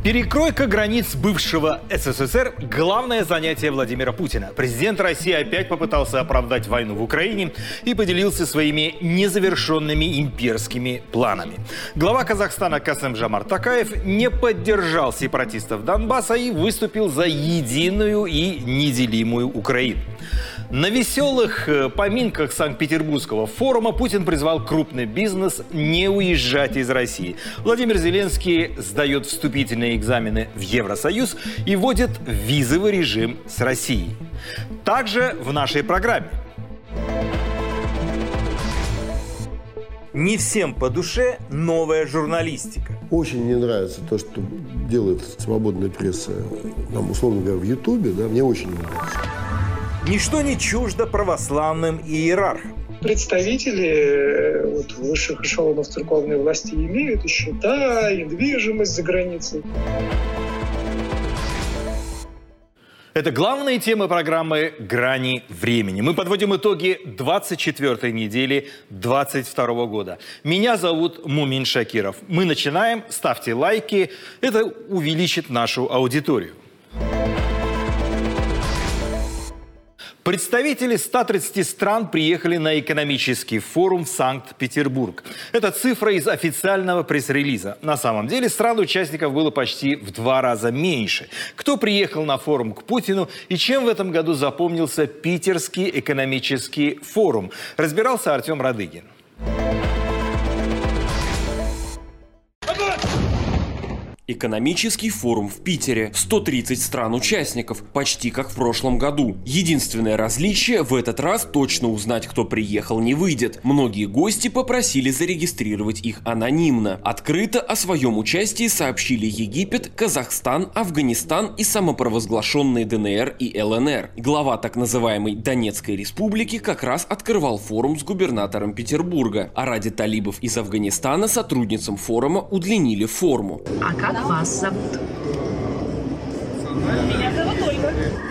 Перекройка границ бывшего СССР – главное занятие Владимира Путина. Президент России опять попытался оправдать войну в Украине и поделился своими незавершенными имперскими планами. Глава Казахстана Касым-Жомарт Токаев не поддержал сепаратистов Донбасса и выступил за единую и неделимую Украину. На веселых поминках Санкт-Петербургского форума Путин призвал крупный бизнес не уезжать из России. Владимир Зеленский сдает вступительные экзамены в Евросоюз и вводит визовый режим с Россией. Также в нашей программе. Не всем по душе новая журналистика. Очень мне нравится то, что делает свободная пресса, нам, условно говоря, в Ютубе. Да, мне очень нравится. Ничто не чуждо православным иерархам. Представители высших эшелонов церковной власти имеют и счета, и недвижимость за границей. Это главные темы программы «Грани времени». Мы подводим итоги 24-й недели 2022 года. Меня зовут Мумин Шакиров. Мы начинаем. Ставьте лайки. Это увеличит нашу аудиторию. Представители 130 стран приехали на экономический форум в Санкт-Петербург. Это цифра из официального пресс-релиза. На самом деле стран-участников было почти в 2 раза меньше. Кто приехал на форум к Путину и чем в этом году запомнился Питерский экономический форум, разбирался Артем Радыгин. Экономический форум в Питере. 130 стран-участников, почти как в прошлом году. Единственное различие – в этот раз точно узнать, кто приехал, не выйдет. Многие гости попросили зарегистрировать их анонимно. Открыто о своем участии сообщили Египет, Казахстан, Афганистан и самопровозглашенные ДНР и ЛНР. Глава так называемой Донецкой республики как раз открывал форум с губернатором Петербурга. А ради талибов из Афганистана сотрудницам форума удлинили форму. Как вас зовут? Меня зовут Ольга.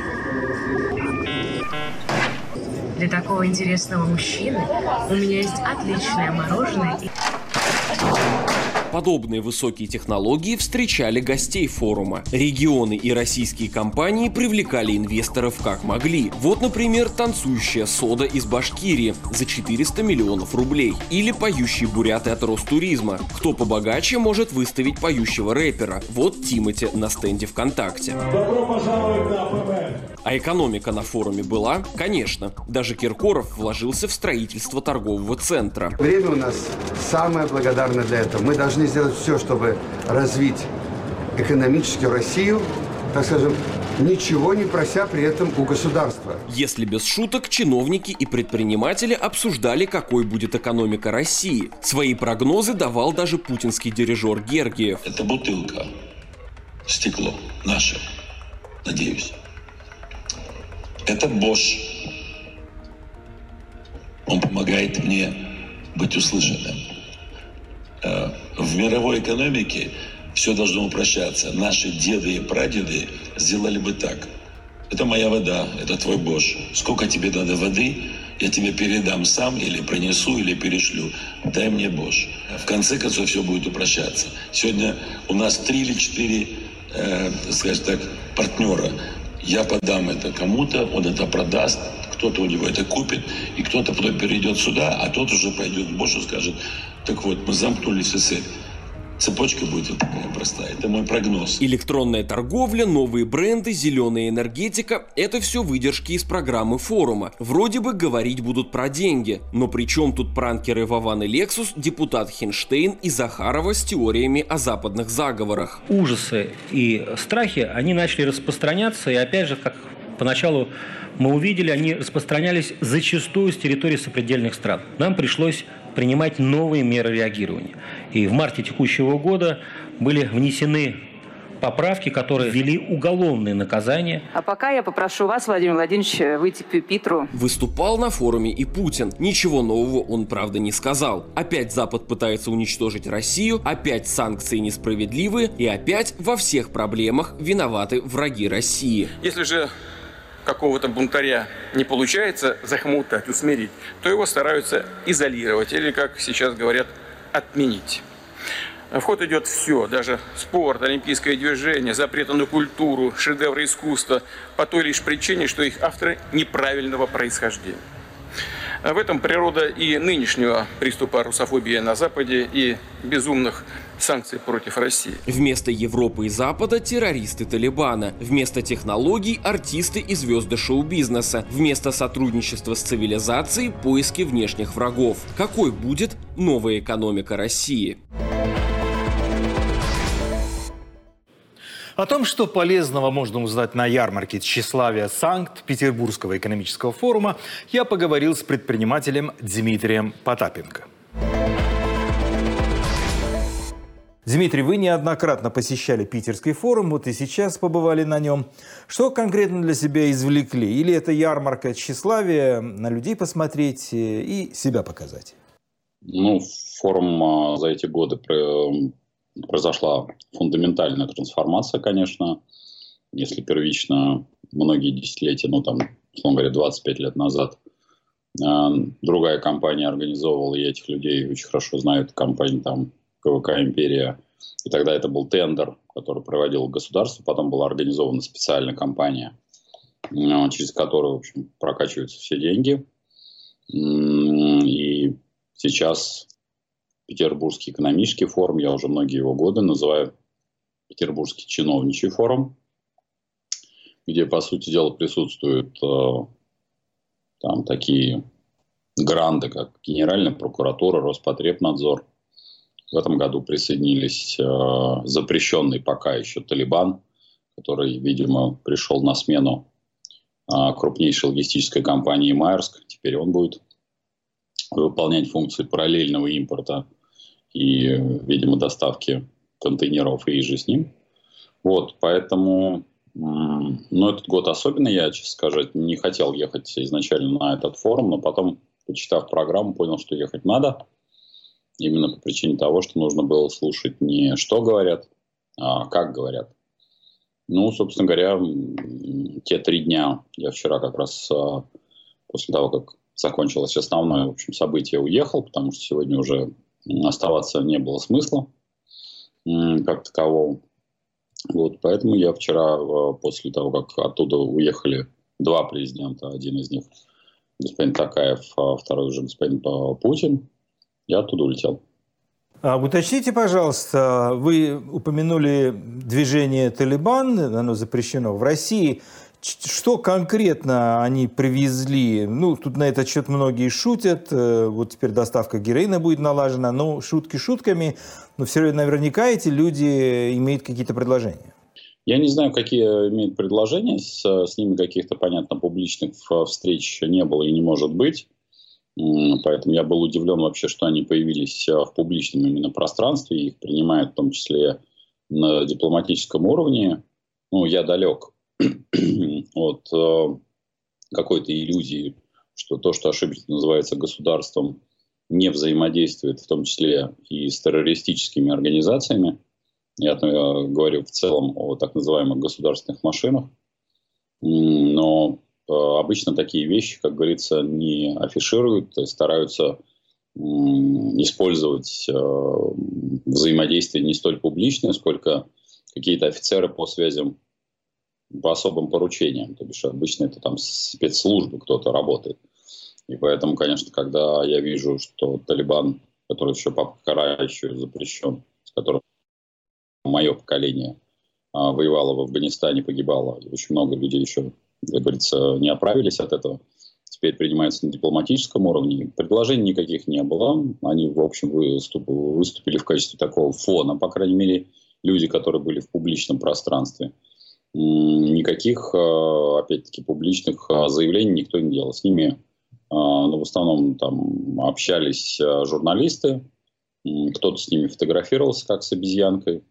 Для такого интересного мужчины у меня есть отличное мороженое. Подобные высокие технологии встречали гостей форума. Регионы и российские компании привлекали инвесторов как могли. Вот, например, танцующая сода из Башкирии за 400 миллионов рублей. Или поющие буряты от Ростуризма. Кто побогаче может выставить поющего рэпера. Вот Тимати на стенде ВКонтакте. Добро пожаловать на АПБ. А экономика на форуме была? Конечно. Даже Киркоров вложился в строительство торгового центра. Время у нас самое благодарное для этого. Мы должны сделать все, чтобы развить экономически Россию, так скажем, ничего не прося при этом у государства. Если без шуток, чиновники и предприниматели обсуждали, какой будет экономика России. Свои прогнозы давал даже путинский дирижер Гергиев. Это бутылка, стекло наше, надеюсь. Это Bosch. Он помогает мне быть услышанным. В мировой экономике все должно упрощаться. Наши деды и прадеды сделали бы так. Это моя вода, это твой Bosch. Сколько тебе надо воды, я тебе передам сам, или принесу, или перешлю. Дай мне Bosch. В конце концов, все будет упрощаться. Сегодня у нас 3 или 4, скажем так, партнера. Я подам это кому-то, он это продаст, кто-то у него это купит, и кто-то потом перейдет сюда, а тот уже пойдет в Bosch и скажет: так вот, мы замкнули все цепь. Цепочка будет вот такая простая. Это мой прогноз. Электронная торговля, новые бренды, зеленая энергетика – это все выдержки из программы форума. Вроде бы говорить будут про деньги. Но при чем тут пранкеры Вован и Лексус, депутат Хинштейн и Захарова с теориями о западных заговорах? Ужасы и страхи, они начали распространяться. И опять же, как поначалу мы увидели, они распространялись зачастую с территории сопредельных стран. Нам пришлось принимать новые меры реагирования. И в марте текущего года были внесены поправки, которые ввели уголовные наказания. А пока я попрошу вас, Владимир Владимирович, выйти к пюпитру. Выступал на форуме и Путин. Ничего нового он, правда, не сказал. Опять Запад пытается уничтожить Россию, опять санкции несправедливые, и опять во всех проблемах виноваты враги России. Если же какого-то бунтаря не получается захмутать, усмирить, то его стараются изолировать или, как сейчас говорят, отменить. В ход идет все, даже спорт, олимпийское движение, запреты на культуру, шедевры искусства, по той лишь причине, что их авторы неправильного происхождения. В этом природа и нынешнего приступа русофобии на Западе и безумных санкций против России. Вместо Европы и Запада – террористы Талибана. Вместо технологий – артисты и звезды шоу-бизнеса. Вместо сотрудничества с цивилизацией – поиски внешних врагов. Какой будет новая экономика России? О том, что полезного можно узнать на ярмарке тщеславия Санкт-Петербургского экономического форума, я поговорил с предпринимателем Дмитрием Потапенко. Дмитрий, вы неоднократно посещали Питерский форум, вот и сейчас побывали на нем. Что конкретно для себя извлекли? Или это ярмарка тщеславия, на людей посмотреть и себя показать? Форум за эти годы произошла фундаментальная трансформация, конечно. Если первично многие десятилетия, условно говоря, 25 лет назад, другая компания организовывала, и этих людей очень хорошо знают, компания КВК «Империя». И тогда это был тендер, который проводило государство, потом была организована специальная компания, через которую, в общем, прокачиваются все деньги. И сейчас Петербургский экономический форум, я уже многие его годы называю Петербургский чиновничий форум, где, по сути дела, присутствуют такие гранды, как Генеральная прокуратура, Роспотребнадзор. В этом году присоединились запрещенный пока еще Талибан, который, видимо, пришел на смену крупнейшей логистической компании Маерск. Теперь он будет выполнять функции параллельного импорта и, видимо, доставки контейнеров и же с ним. Поэтому, этот год особенно, я, честно сказать, не хотел ехать изначально на этот форум, но потом, почитав программу, понял, что ехать надо. Именно по причине того, что нужно было слушать не что говорят, а как говорят. Собственно говоря, те 3 дня, я вчера как раз после того, как закончилось основное, в общем, событие, уехал, потому что сегодня уже оставаться не было смысла как такового. Поэтому я вчера, после того, как оттуда уехали 2 президента, один из них господин Токаев, а второй уже господин Путин, я оттуда улетел. Уточните, пожалуйста, вы упомянули движение «Талибан», оно запрещено в России. Что конкретно они привезли? Тут на этот счет многие шутят. Вот теперь доставка героина будет налажена. Шутки шутками, но все равно наверняка эти люди имеют какие-то предложения. Я не знаю, какие имеют предложения. С ними каких-то, понятно, публичных встреч не было и не может быть. Поэтому я был удивлен вообще, что они появились в публичном именно пространстве. Их принимают в том числе на дипломатическом уровне. Я далек от какой-то иллюзии, что то, что ошибочно называется государством, не взаимодействует в том числе и с террористическими организациями. Я говорю в целом о так называемых государственных машинах. Но обычно такие вещи, как говорится, не афишируют, стараются использовать взаимодействие не столь публичное, сколько какие-то офицеры по связям, по особым поручениям. То бишь обычно это спецслужбы кто-то работает. И поэтому, конечно, когда я вижу, что Талибан, который еще пока еще запрещен, с которым мое поколение воевало в Афганистане, погибало, и очень много людей еще, как говорится, не оправились от этого, теперь принимаются на дипломатическом уровне. Предложений никаких не было. Они, в общем, выступили в качестве такого фона, по крайней мере, люди, которые были в публичном пространстве. Никаких, опять-таки, публичных заявлений никто не делал. С ними в основном общались журналисты, кто-то с ними фотографировался, как с обезьянкой.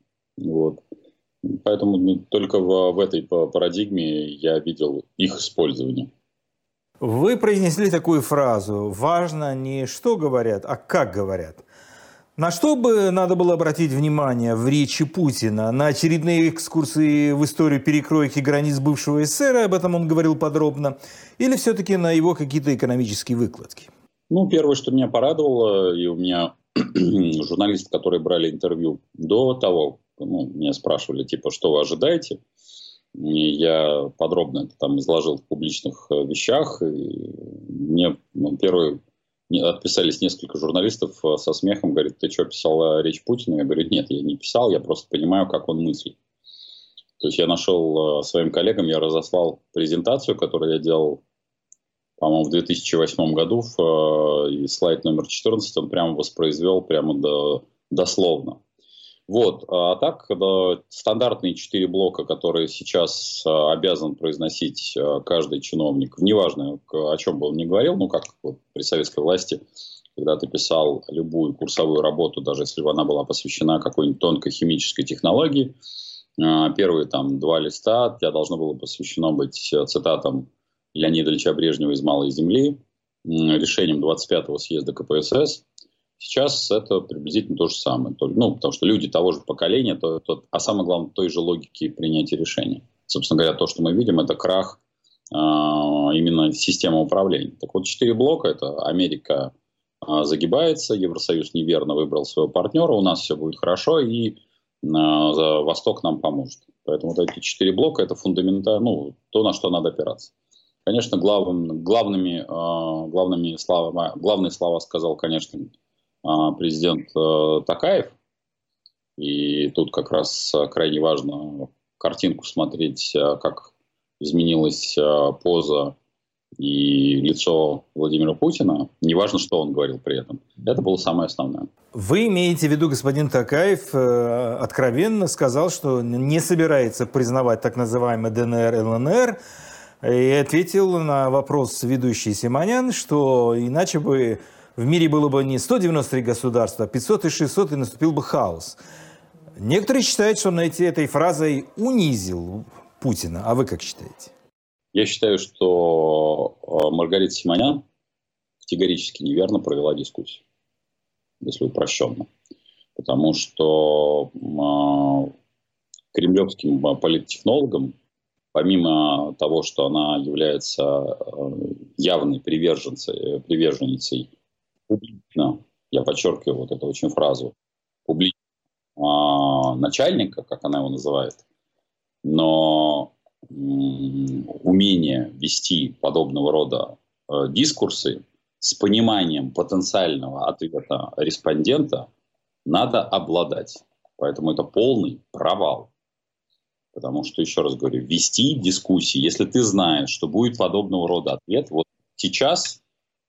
Поэтому только в этой парадигме я видел их использование. Вы произнесли такую фразу: важно не что говорят, а как говорят. На что бы надо было обратить внимание в речи Путина? На очередные экскурсии в историю перекройки границ бывшего СССР, об этом он говорил подробно, или все-таки на его какие-то экономические выкладки? Первое, что меня порадовало, и у меня журналисты, которые брали интервью до того, меня спрашивали, типа, что вы ожидаете? И я подробно это там изложил в публичных вещах. И мне отписались несколько журналистов со смехом, говорит, ты что, писал речь Путина? Я говорю, нет, я не писал, я просто понимаю, как он мыслит. То есть я нашел своим коллегам, я разослал презентацию, которую я делал, по-моему, в 2008 году, и слайд номер 14 он прямо воспроизвел, прямо дословно. Вот, а так, стандартные 4 блока, которые сейчас обязан произносить каждый чиновник, неважно, о чем бы он ни говорил, как вот при советской власти, когда ты писал любую курсовую работу, даже если бы она была посвящена какой-нибудь тонкой химической технологии, первые там 2 листа у тебя должно было посвящено быть цитатам Леонида Ильича Брежнева из «Малой земли», решением 25-го съезда КПСС. Сейчас это приблизительно то же самое. Потому что люди того же поколения, а самое главное, той же логики принятия решений. Собственно говоря, то, что мы видим, это крах именно системы управления. Так вот, 4 блока – это Америка загибается, Евросоюз неверно выбрал своего партнера, у нас все будет хорошо, и Восток нам поможет. Поэтому вот эти 4 блока – это фундаментально, то, на что надо опираться. Конечно, главные слова сказал, конечно, президент Токаев. И тут как раз крайне важно картинку смотреть, как изменилась поза и лицо Владимира Путина. Неважно, что он говорил при этом. Это было самое основное. Вы имеете в виду, господин Токаев откровенно сказал, что не собирается признавать так называемый ДНР, ЛНР, и ответил на вопрос ведущий Симонян, что иначе бы в мире было бы не 193 государства, а 500 и 600, и наступил бы хаос. Некоторые считают, что он этой фразой унизил Путина. А вы как считаете? Я считаю, что Маргарита Симонян категорически неверно провела дискуссию, если упрощенно. Потому что кремлевским политтехнологам, помимо того, что она является явной приверженницей публично, я подчеркиваю вот эту очень фразу, публично начальника, как она его называет, но умение вести подобного рода дискурсы с пониманием потенциального ответа респондента надо обладать. Поэтому это полный провал. Потому что, еще раз говорю, вести дискуссии, если ты знаешь, что будет подобного рода ответ, вот сейчас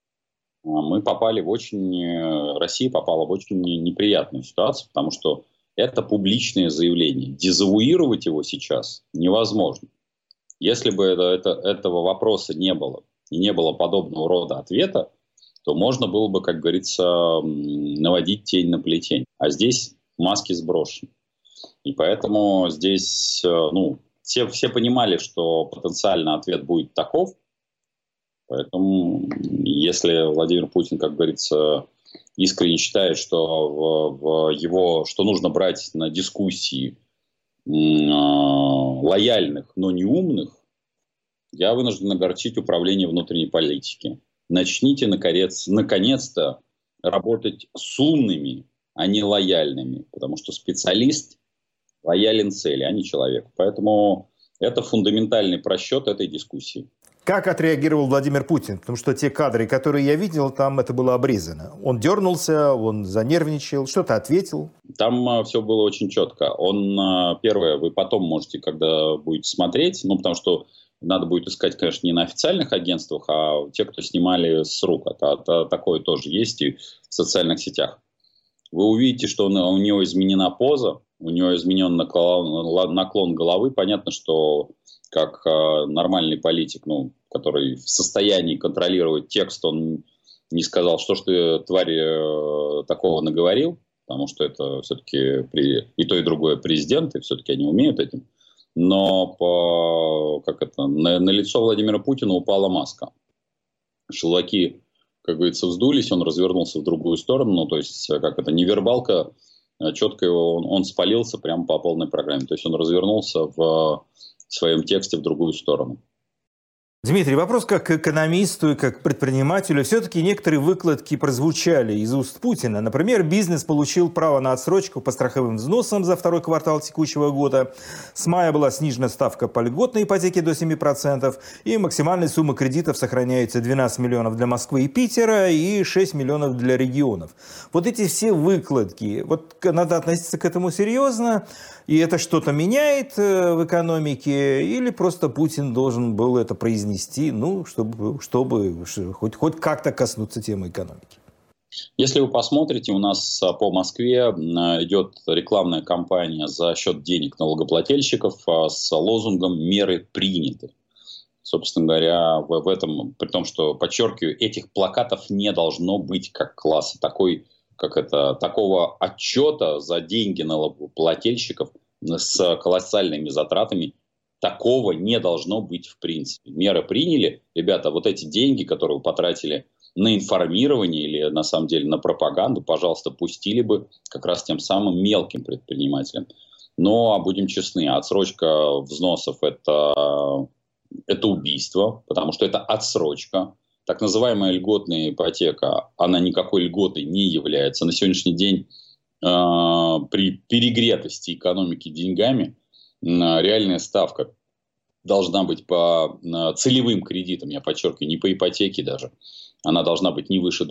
Россия попала в очень неприятную ситуацию, потому что это публичное заявление. Дезавуировать его сейчас невозможно. Если бы этого вопроса не было, и не было подобного рода ответа, то можно было бы, как говорится, наводить тень на плетень. А здесь маски сброшены. И поэтому здесь, все понимали, что потенциально ответ будет таков. Поэтому, если Владимир Путин, как говорится, искренне считает, что что нужно брать на дискуссии лояльных, но не умных, я вынужден огорчить управление внутренней политики. Начните, наконец-то, работать с умными, а не лояльными. Потому что специалист лоялен цели, а не человек. Поэтому это фундаментальный просчет этой дискуссии. Как отреагировал Владимир Путин? Потому что те кадры, которые я видел, там это было обрезано. Он дернулся, он занервничал, что-то ответил. Там все было очень четко. Первое, вы потом можете, когда будете смотреть, потому что надо будет искать, конечно, не на официальных агентствах, а те, кто снимали с рук. Такое тоже есть и в социальных сетях. Вы увидите, что у него изменена поза, у него изменен наклон головы. Понятно, что как нормальный политик, который в состоянии контролировать текст, он не сказал, что ж ты, тварь, такого наговорил, потому что это все-таки и то, и другое президенты, все-таки они умеют этим. Но на лицо Владимира Путина упала маска. Шелаки, как говорится, вздулись, он развернулся в другую сторону, то есть невербалка, четко он спалился прямо по полной программе. То есть он развернулся в своем тексте в другую сторону. Дмитрий, вопрос как к экономисту и как к предпринимателю. Все-таки некоторые выкладки прозвучали из уст Путина. Например, бизнес получил право на отсрочку по страховым взносам за второй квартал текущего года. С мая была снижена ставка по льготной ипотеке до 7%. И максимальная сумма кредитов сохраняется 12 миллионов для Москвы и Питера и 6 миллионов для регионов. Вот эти все выкладки, вот надо относиться к этому серьезно. И это что-то меняет в экономике? Или просто Путин должен был это произнести, ну, чтобы хоть как-то коснуться темы экономики? Если вы посмотрите, у нас по Москве идет рекламная кампания за счет денег налогоплательщиков с лозунгом «Меры приняты». Собственно говоря, в этом, при том, что, подчеркиваю, этих плакатов не должно быть как класса, такого отчета за деньги налогоплательщиков с колоссальными затратами, такого не должно быть в принципе. Меры приняли, ребята, вот эти деньги, которые вы потратили на информирование или на самом деле на пропаганду, пожалуйста, пустили бы как раз тем самым мелким предпринимателям. Но будем честны, отсрочка взносов это убийство, потому что это отсрочка. Так называемая льготная ипотека, она никакой льготой не является. На сегодняшний день при перегретости экономики деньгами реальная ставка должна быть по целевым кредитам, я подчеркиваю, не по ипотеке даже. Она должна быть не выше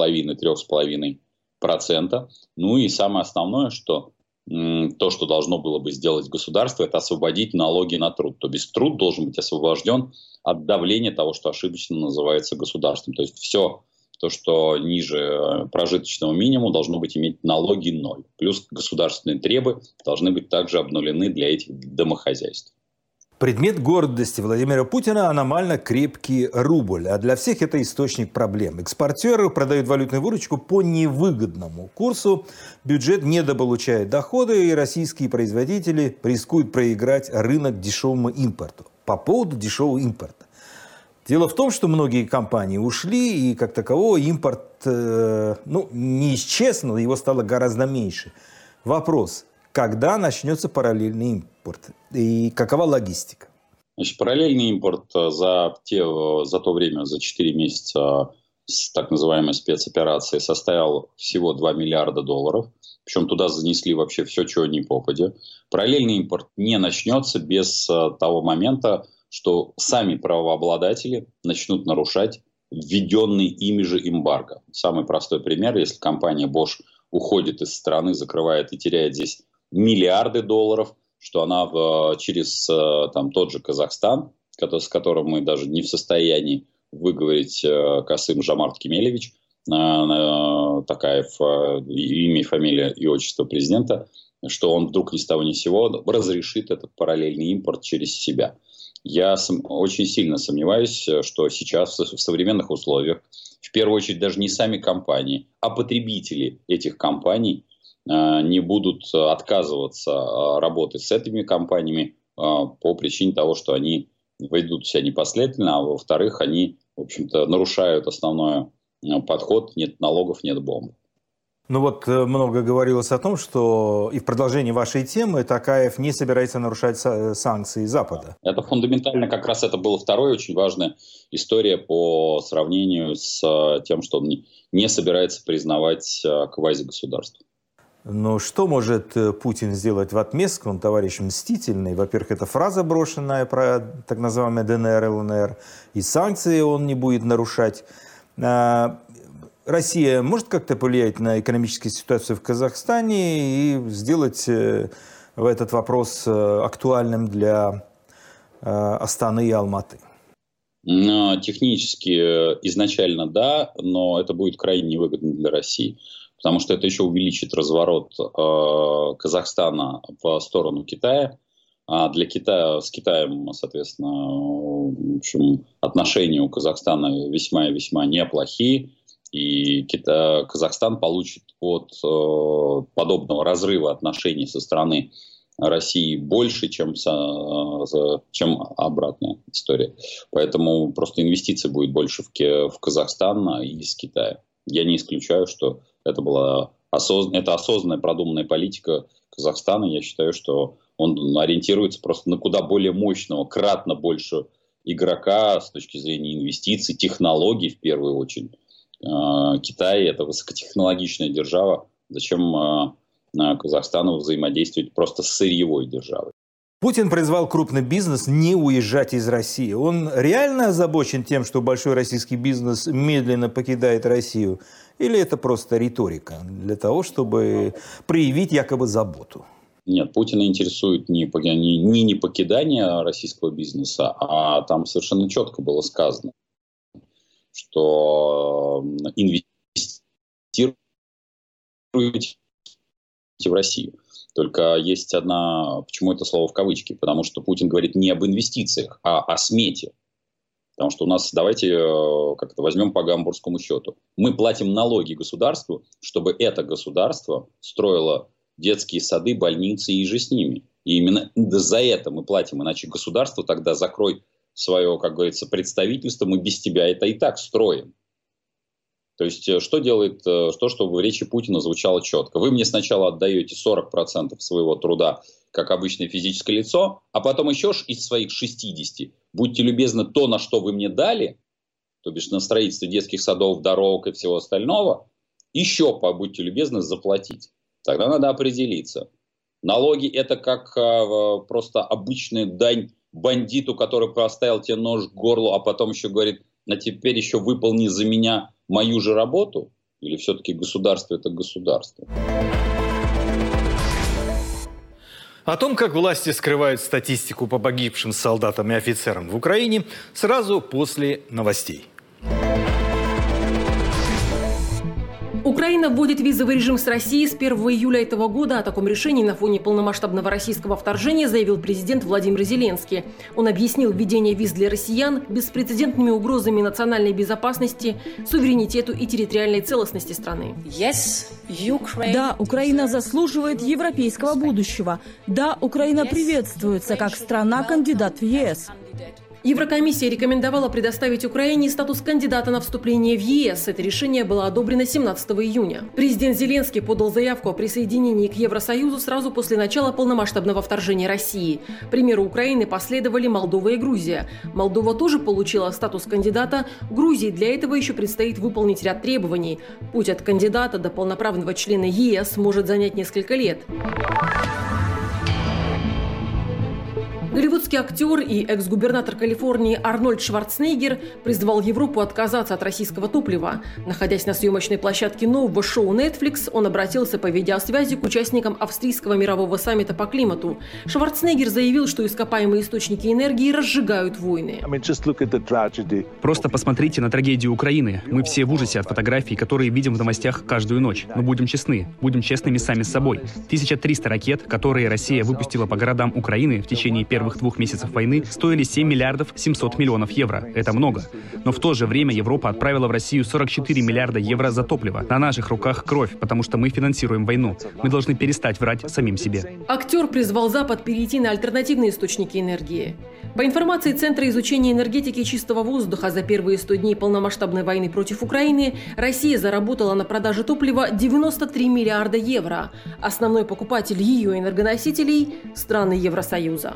2,5-3,5%. Ну и самое основное, что то, что должно было бы сделать государство, это освободить налоги на труд. То есть труд должен быть освобожден от давления того, что ошибочно называется государством. То есть все то, что ниже прожиточного минимума, должно быть иметь налоги 0. Плюс государственные требы должны быть также обнулены для этих домохозяйств. Предмет гордости Владимира Путина – аномально крепкий рубль. А для всех это источник проблем. Экспортеры продают валютную выручку по невыгодному курсу. Бюджет недополучает доходы, и российские производители рискуют проиграть рынок дешевому импорту. По поводу дешевого импорта. Дело в том, что многие компании ушли, и как такового импорт не исчез, но его стало гораздо меньше. Вопрос. Когда начнется параллельный импорт? И какова логистика? Значит, параллельный импорт за то время, за 4 месяца с так называемой спецоперации составил всего 2 миллиарда долларов. Причем туда занесли вообще все, чего ни попадя. Параллельный импорт не начнется без того момента, что сами правообладатели начнут нарушать введенный ими же эмбарго. Самый простой пример, если компания Bosch уходит из страны, закрывает и теряет здесь миллиарды долларов, что она через тот же Казахстан, с которым мы даже не в состоянии выговорить Касым-Жомарт Кемелевич, Токаев, имя, фамилия и отчество президента, что он вдруг ни с того ни с сего разрешит этот параллельный импорт через себя. Я очень сильно сомневаюсь, что сейчас в современных условиях, в первую очередь даже не сами компании, а потребители этих компаний не будут отказываться работать с этими компаниями по причине того, что они ведут себя непоследовательно, а во-вторых, они, в общем-то, нарушают основной подход: нет налогов, нет бомб. Ну вот много говорилось о том, что и в продолжении вашей темы Токаев не собирается нарушать санкции Запада. Это фундаментально, как раз это была вторая очень важная история по сравнению с тем, что он не собирается признавать квазигосударство. Но что может Путин сделать в отместку? Он товарищ мстительный. Во-первых, это фраза брошенная про так называемый ДНР, ЛНР. И санкции он не будет нарушать. Россия может как-то повлиять на экономическую ситуацию в Казахстане и сделать этот вопрос актуальным для Астаны и Алматы? Технически изначально да, но это будет крайне невыгодно для России. Потому что это еще увеличит разворот Казахстана в сторону Китая. А для Китая, с Китаем, соответственно, в общем, отношения у Казахстана весьма и весьма неплохие. И Казахстан получит от подобного разрыва отношений со стороны России больше, чем обратная история. Поэтому просто инвестиций будет больше в Казахстан и из Китая. Я не исключаю, что это была осознанная, продуманная политика Казахстана. Я считаю, что он ориентируется просто на куда более мощного, кратно больше игрока с точки зрения инвестиций, технологий в первую очередь. Китай – это высокотехнологичная держава. Зачем Казахстану взаимодействовать просто с сырьевой державой? Путин призвал крупный бизнес не уезжать из России. Он реально озабочен тем, что большой российский бизнес медленно покидает Россию? Или это просто риторика для того, чтобы проявить якобы заботу? Нет, Путина интересует не покидание российского бизнеса, а там совершенно четко было сказано, что инвестируйте в Россию. Только есть почему это слово в кавычки? Потому что Путин говорит не об инвестициях, а о смете. Потому что у нас, давайте как-то возьмем по гамбургскому счету. Мы платим налоги государству, чтобы это государство строило детские сады, больницы и же с ними. И именно за это мы платим. Иначе государство тогда закрой свое, как говорится, представительство, мы без тебя это и так строим. То есть, что делает то, чтобы в речи Путина звучало четко? Вы мне сначала отдаете 40% своего труда, как обычное физическое лицо, а потом еще из своих 60% будьте любезны, то, на что вы мне дали, то бишь на строительство детских садов, дорог и всего остального, еще, будьте любезны, заплатить. Тогда надо определиться. Налоги – это как просто обычная дань бандиту, который поставил тебе нож к горлу, а потом еще говорит, а теперь еще выполни за меня мою же работу? Или все-таки государство – это государство? О том, как власти скрывают статистику по погибшим солдатам и офицерам в Украине, сразу после новостей. Украина вводит визовый режим с Россией с 1 июля этого года. О таком решении на фоне полномасштабного российского вторжения заявил президент Владимир Зеленский. Он объяснил введение виз для россиян беспрецедентными угрозами национальной безопасности, суверенитету и территориальной целостности страны. Да, Украина заслуживает европейского будущего. Да, Украина приветствуется как страна-кандидат в ЕС. Еврокомиссия рекомендовала предоставить Украине статус кандидата на вступление в ЕС. Это решение было одобрено 17 июня. Президент Зеленский подал заявку о присоединении к Евросоюзу сразу после начала полномасштабного вторжения России. К примеру Украины последовали Молдова и Грузия. Молдова тоже получила статус кандидата. Грузии для этого еще предстоит выполнить ряд требований. Путь от кандидата до полноправного члена ЕС может занять несколько лет. Голливудский актер и экс-губернатор Калифорнии Арнольд Шварценеггер призвал Европу отказаться от российского топлива. Находясь на съемочной площадке нового шоу Netflix, он обратился по видеосвязи к участникам австрийского мирового саммита по климату. Шварценеггер заявил, что ископаемые источники энергии разжигают войны. Просто посмотрите на трагедию Украины. Мы все в ужасе от фотографий, которые видим в новостях каждую ночь. Но будем честны, будем честными сами с собой. 1300 ракет, которые Россия выпустила по городам Украины в течение первых 2 месяцев войны, стоили 7 миллиардов 700 миллионов евро. Это много. Но в то же время Европа отправила в Россию 44 миллиарда евро за топливо. На наших руках кровь, потому что мы финансируем войну. Мы должны перестать врать самим себе. Актер призвал Запад перейти на альтернативные источники энергии. По информации Центра изучения энергетики и чистого воздуха, за первые 100 дней полномасштабной войны против Украины Россия заработала на продаже топлива 93 миллиарда евро. Основной покупатель ее энергоносителей – страны Евросоюза.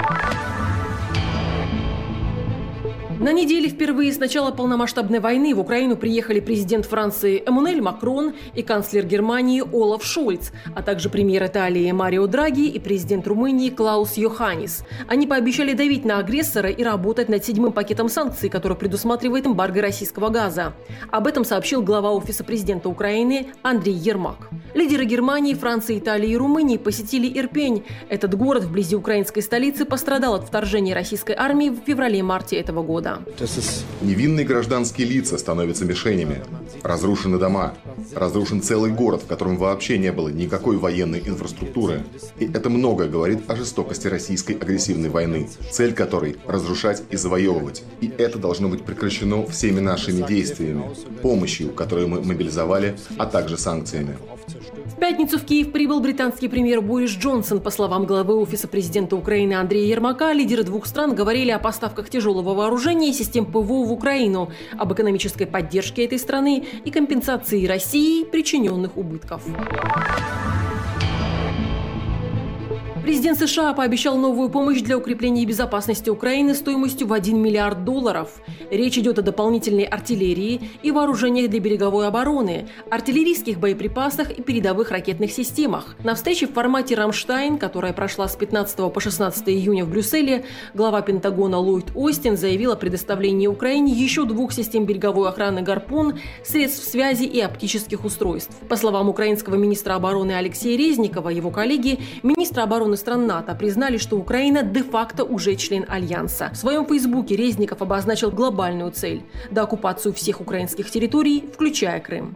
На неделе впервые с начала полномасштабной войны в Украину приехали президент Франции Эммануэль Макрон и канцлер Германии Олаф Шольц, а также премьер Италии Марио Драги и президент Румынии Клаус Йоханнис. Они пообещали давить на агрессора и работать над 7-м пакетом санкций, который предусматривает эмбарго российского газа. Об этом сообщил глава Офиса президента Украины Андрей Ермак. Лидеры Германии, Франции, Италии и Румынии посетили Ирпень. Этот город вблизи украинской столицы пострадал от вторжения российской армии в феврале-марте этого года. Невинные гражданские лица становятся мишенями. Разрушены дома. Разрушен целый город, в котором вообще не было никакой военной инфраструктуры. И это многое говорит о жестокости российской агрессивной войны, цель которой – разрушать и завоевывать. И это должно быть прекращено всеми нашими действиями, помощью, которую мы мобилизовали, а также санкциями. В пятницу в Киев прибыл британский премьер Борис Джонсон. По словам главы Офиса президента Украины Андрея Ермака, лидеры 2 стран говорили о поставках тяжелого вооружения и систем ПВО в Украину, об экономической поддержке этой страны и компенсации России причиненных убытков. Президент США пообещал новую помощь для укрепления безопасности Украины стоимостью в $1 миллиард. Речь идет о дополнительной артиллерии и вооружениях для береговой обороны, артиллерийских боеприпасах и передовых ракетных системах. На встрече в формате «Рамштайн», которая прошла с 15 по 16 июня в Брюсселе, глава Пентагона Ллойд Остин заявил о предоставлении Украине еще 2 систем береговой охраны «Гарпун», средств связи и оптических устройств. По словам украинского министра обороны Алексея Резникова, его коллеги, министра обороны стран НАТО признали, что Украина де-факто уже член Альянса. В своем фейсбуке Резников обозначил глобальную цель – деоккупацию всех украинских территорий, включая Крым.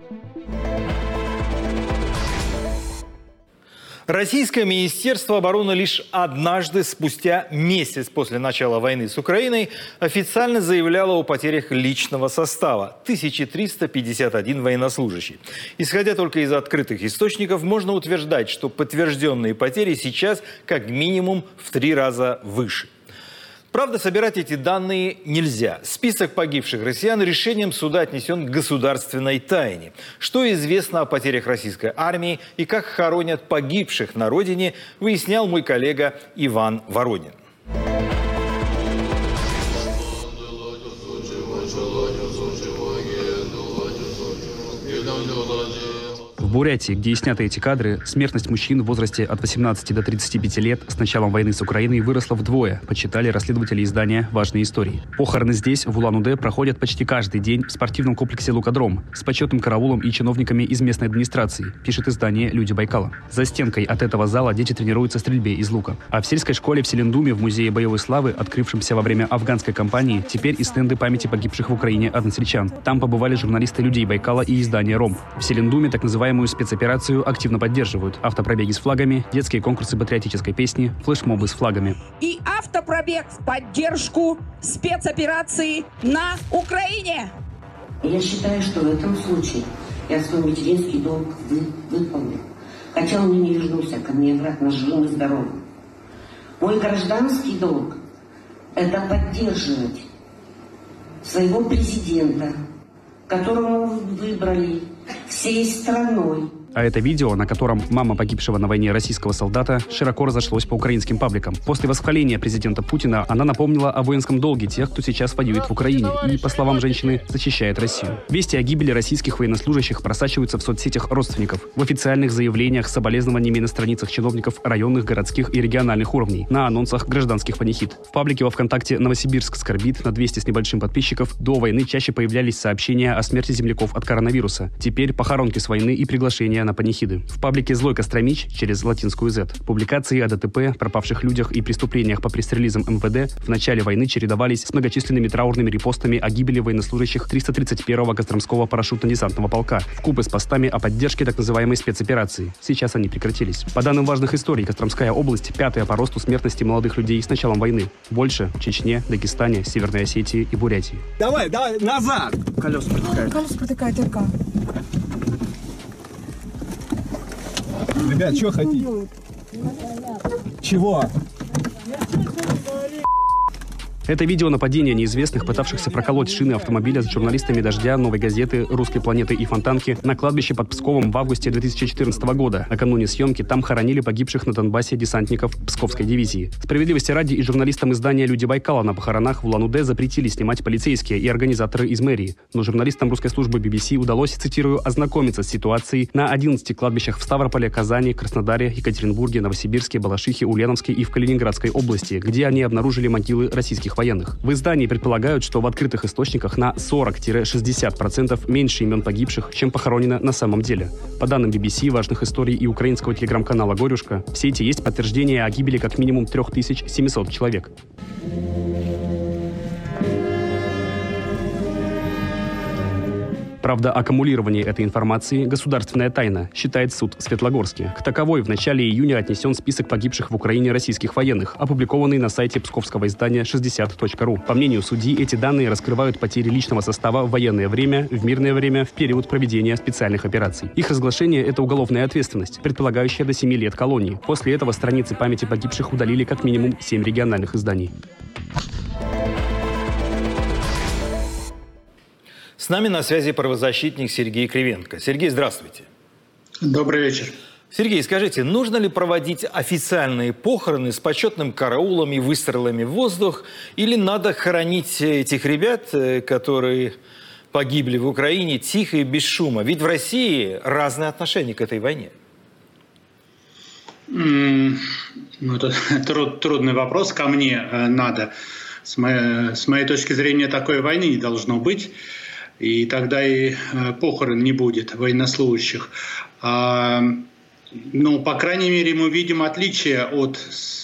Российское Министерство обороны лишь однажды, спустя месяц после начала войны с Украиной, официально заявляло о потерях личного состава – 1351 военнослужащий. Исходя только из открытых источников, можно утверждать, что подтвержденные потери сейчас как минимум в 3 раза выше. Правда, собирать эти данные нельзя. Список погибших россиян решением суда отнесен к государственной тайне. Что известно о потерях российской армии и как хоронят погибших на родине, выяснял мой коллега Иван Воронин. В Бурятии, где и сняты эти кадры, смертность мужчин в возрасте от 18 до 35 лет с началом войны с Украиной выросла вдвое, подсчитали расследователи издания «Важные истории». Похороны здесь, в Улан-Удэ, проходят почти каждый день в спортивном комплексе «Лукодром» с почетным караулом и чиновниками из местной администрации, пишет издание «Люди Байкала». За стенкой от этого зала дети тренируются стрельбе из лука. А в сельской школе в Селендуме в Музее боевой славы, открывшемся во время афганской кампании, теперь и стенды памяти погибших в Украине односельчан. Там побывали журналисты «Людей Байкала» и издания «Ром». В Селендуме так называемую спецоперацию активно поддерживают. Автопробеги с флагами, детские конкурсы патриотической песни, флешмобы с флагами. И автопробег в поддержку спецоперации на Украине. Я считаю, что в этом случае я свой материнский долг выполнил. Хотя он и не вернулся ко мне обратно живым и здоровым. Мой гражданский долг – это поддерживать своего президента, которого вы выбрали всей страной. А это видео, на котором мама погибшего на войне российского солдата, широко разошлось по украинским пабликам. После восхваления президента Путина она напомнила о воинском долге тех, кто сейчас воюет в Украине и, по словам женщины, защищает Россию. Вести о гибели российских военнослужащих просачиваются в соцсетях родственников, в официальных заявлениях с соболезнованиями на страницах чиновников районных, городских и региональных уровней, на анонсах гражданских панихид. В паблике во ВКонтакте «Новосибирск скорбит» на 200 с небольшим подписчиков до войны чаще появлялись сообщения о смерти земляков от коронавируса. Теперь похоронки с войны и приглашения на панихиды. В паблике «Злой Костромич» через латинскую Z публикации о ДТП, пропавших людях и преступлениях по пресс-релизам МВД в начале войны чередовались с многочисленными траурными репостами о гибели военнослужащих 331-го Костромского парашютно-десантного полка вкупе с постами о поддержке так называемой спецоперации. Сейчас они прекратились. По данным важных историй, Костромская область 5-я по росту смертности молодых людей с началом войны. Больше в Чечне, Дагестане, Северной Осетии и Бурятии. Давай, назад! Колеса протыкают. Колеса протыкают, только. Ребят, что хотите? Чего? Это видео нападения неизвестных, пытавшихся проколоть шины автомобиля с журналистами «Дождя», «Новой газеты», «Русской планеты» и «Фонтанки» на кладбище под Псковом в августе 2014 года. Накануне съемки там хоронили погибших на Донбассе десантников Псковской дивизии. Справедливости ради, и журналистам издания «Люди Байкала» на похоронах в Улан-Удэ запретили снимать полицейские и организаторы из мэрии. Но журналистам русской службы BBC удалось, цитирую, ознакомиться с ситуацией на 11 кладбищах в Ставрополе, Казани, Краснодаре, Екатеринбурге, Новосибирске, Балашихе, Ульяновске и в Калининградской области, где они обнаружили могилы российских военных. В издании предполагают, что в открытых источниках на 40-60% меньше имен погибших, чем похоронено на самом деле. По данным BBC, важных историй и украинского телеграм-канала «Горюшка», в сети есть подтверждение о гибели как минимум 3700 человек. Правда, аккумулирование этой информации – государственная тайна, считает суд в Светлогорске. К таковой в начале июня отнесен список погибших в Украине российских военных, опубликованный на сайте псковского издания 60.ru. По мнению судьи, эти данные раскрывают потери личного состава в военное время, в мирное время, в период проведения специальных операций. Их разглашение – это уголовная ответственность, предполагающая до 7 лет колонии. После этого страницы памяти погибших удалили как минимум 7 региональных изданий. С нами на связи правозащитник Сергей Кривенко. Сергей, здравствуйте. Добрый вечер. Сергей, скажите, нужно ли проводить официальные похороны с почетным караулом и выстрелами в воздух, или надо хоронить этих ребят, которые погибли в Украине, тихо и без шума? Ведь в России разные отношения к этой войне. Это трудный вопрос. Ко мне надо. С моей точки зрения, такой войны не должно быть. И тогда и похорон не будет военнослужащих. Но, по крайней мере, мы видим отличие от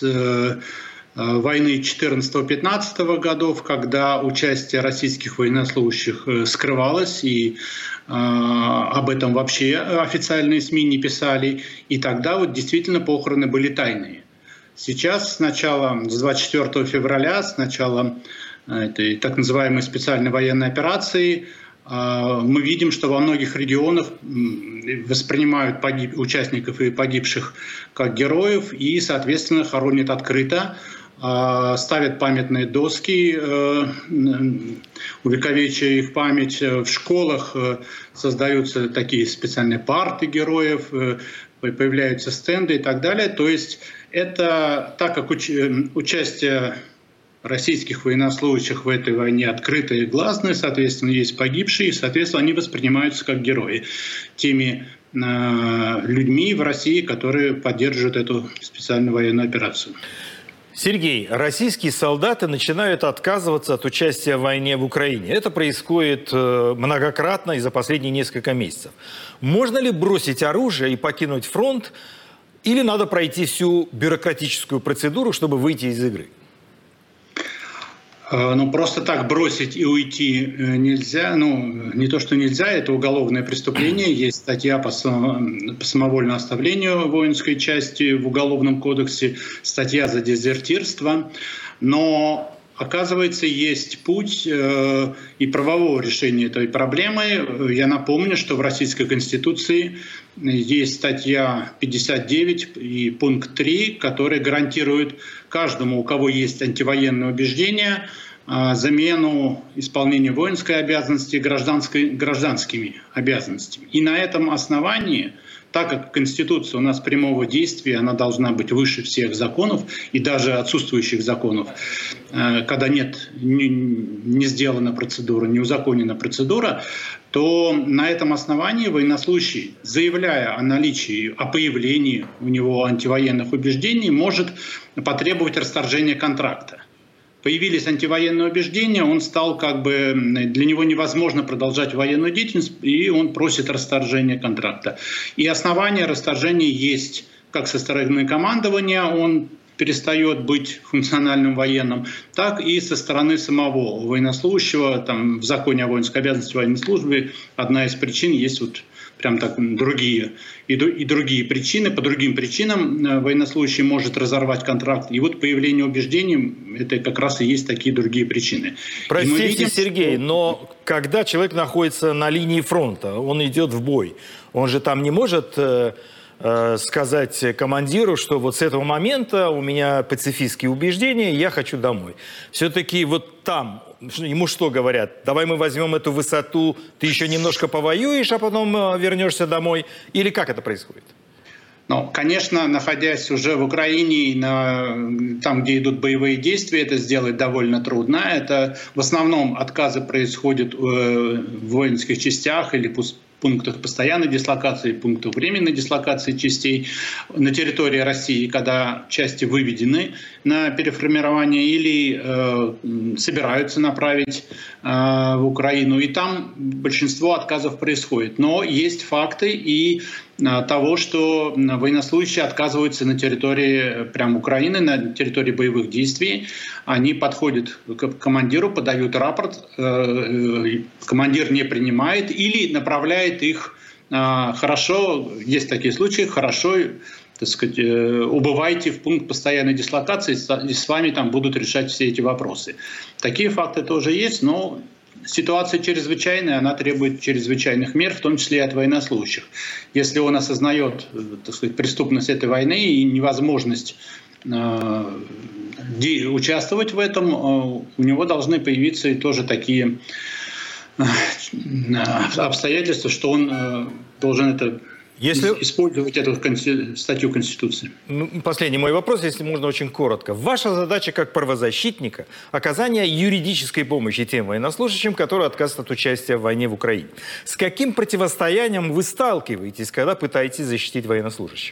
войны 14-15 годов, когда участие российских военнослужащих скрывалось, и об этом вообще официальные СМИ не писали. И тогда вот действительно похороны были тайные. Сейчас, с 24 февраля, с начала этой так называемой специальной военной операции, мы видим, что во многих регионах воспринимают участников и погибших как героев и, соответственно, хоронят открыто, ставят памятные доски, увековечивая их память. В школах создаются такие специальные парты героев, появляются стенды и так далее. То есть это, так как участие российских военнослужащих в этой войне открытое и гласное, соответственно, есть погибшие, и, соответственно, они воспринимаются как герои теми людьми в России, которые поддерживают эту специальную военную операцию. Сергей, российские солдаты начинают отказываться от участия в войне в Украине. Это происходит многократно и за последние несколько месяцев. Можно ли бросить оружие и покинуть фронт, или надо пройти всю бюрократическую процедуру, чтобы выйти из игры? Просто так бросить и уйти нельзя. Не то, что нельзя, это уголовное преступление. Есть статья по самовольному оставлению воинской части в Уголовном кодексе, статья за дезертирство. Но, оказывается, есть путь и правового решения этой проблемы. Я напомню, что в Российской Конституции есть статья 59 и пункт 3, который гарантирует каждому, у кого есть антивоенные убеждения, замену исполнения воинской обязанности гражданскими обязанностями. И на этом основании, так как Конституция у нас прямого действия, она должна быть выше всех законов и даже отсутствующих законов, когда не сделана процедура, не узаконена процедура, то на этом основании военнослужащий, заявляя о наличии, о появлении у него антивоенных убеждений, может потребовать расторжения контракта. Появились антивоенные убеждения, он стал для него невозможно продолжать военную деятельность, и он просит расторжения контракта. И основания расторжения есть как со стороны командования, он перестает быть функциональным военным, так и со стороны самого военнослужащего. Там в законе о воинской обязанности военной службы одна из причин есть другие. И другие причины, по другим причинам военнослужащий может разорвать контракт. И вот появление убеждений, это как раз и есть такие другие причины. Простите, Сергей, но когда человек находится на линии фронта, он идет в бой, он же там не может сказать командиру, что вот с этого момента у меня пацифистские убеждения, я хочу домой. Все-таки вот там ему что говорят? Давай мы возьмем эту высоту, ты еще немножко повоюешь, а потом вернешься домой? Или как это происходит? Конечно, находясь уже в Украине, там, где идут боевые действия, это сделать довольно трудно. Это в основном отказы происходят в воинских частях или пунктах постоянной дислокации, пунктах временной дислокации частей на территории России, когда части выведены на переформирование или собираются направить в Украину. И там большинство отказов происходит. Но есть факты и того, что военнослужащие отказываются на территории Украины, на территории боевых действий. Они подходят к командиру, подают рапорт, командир не принимает или направляет их хорошо, есть такие случаи, хорошо, убывайте в пункт постоянной дислокации, и с вами там будут решать все эти вопросы. Такие факты тоже есть, но ситуация чрезвычайная, она требует чрезвычайных мер, в том числе и от военнослужащих. Если он осознает, преступность этой войны и невозможность участвовать в этом, у него должны появиться и тоже такие обстоятельства, что он должен это использовать эту статью Конституции. Последний мой вопрос, если можно очень коротко. Ваша задача как правозащитника – оказание юридической помощи тем военнослужащим, которые отказывают от участия в войне в Украине. С каким противостоянием вы сталкиваетесь, когда пытаетесь защитить военнослужащих?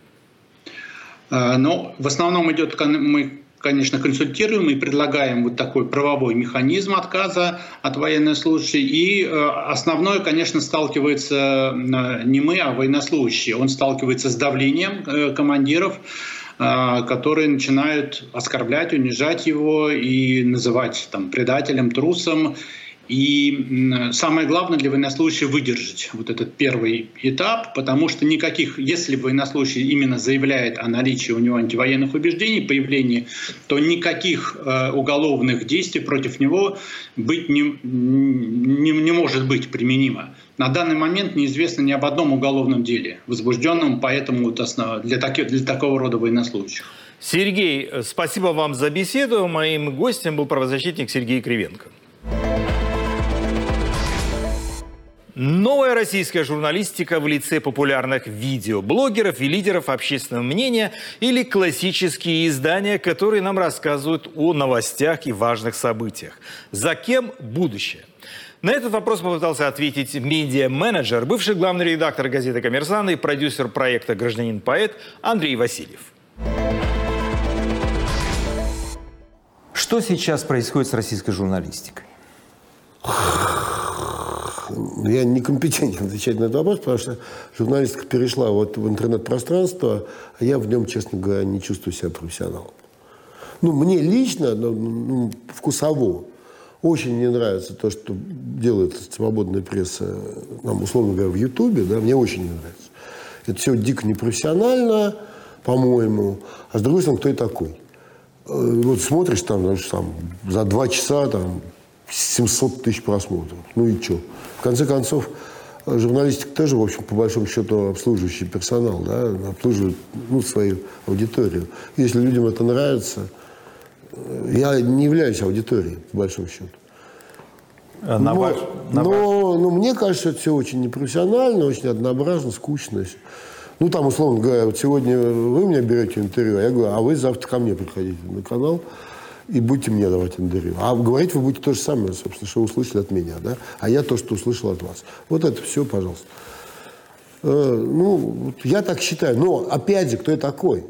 В основном мы, конечно, консультируем и предлагаем вот такой правовой механизм отказа от военнослужащих. И основное, конечно, сталкивается не мы, а военнослужащие. Он сталкивается с давлением командиров, которые начинают оскорблять, унижать его и называть предателем, трусом. И самое главное для военнослужащего выдержать вот этот первый этап, потому что если военнослужащий именно заявляет о наличии у него антивоенных убеждений, появлении, то никаких уголовных действий против него не может быть применимо. На данный момент неизвестно ни об одном уголовном деле, возбужденном поэтому для такого рода военнослужащих. Сергей, спасибо вам за беседу. Моим гостем был правозащитник Сергей Кривенко. Новая российская журналистика в лице популярных видеоблогеров и лидеров общественного мнения или классические издания, которые нам рассказывают о новостях и важных событиях. За кем будущее? На этот вопрос попытался ответить медиа-менеджер, бывший главный редактор газеты «Коммерсант» и продюсер проекта «Гражданин-поэт» Андрей Васильев. Что сейчас происходит с российской журналистикой? Я некомпетентен отвечать на этот вопрос, потому что журналистика перешла в интернет-пространство, а я в нем, честно говоря, не чувствую себя профессионалом. Мне лично, вкусово, очень не нравится то, что делает свободная пресса, условно говоря, в Ютубе, мне очень не нравится. Это все дико непрофессионально, по-моему. А с другой стороны, кто я такой? Смотришь за 2 часа 700 тысяч просмотров. И что? В конце концов, журналистика тоже, в общем, по большому счету, обслуживающий персонал, обслуживает свою аудиторию. Если людям это нравится, я не являюсь аудиторией, по большому счету. Но мне кажется, это все очень непрофессионально, очень однообразно, скучно. Условно говоря, сегодня вы у меня берете интервью, а я говорю, а вы завтра ко мне приходите на канал и будете мне давать интервью. А говорить вы будете то же самое, собственно, что услышали от меня, а я то, что услышал от вас. Вот это все, пожалуйста. Я так считаю. Но, опять же, кто я такой?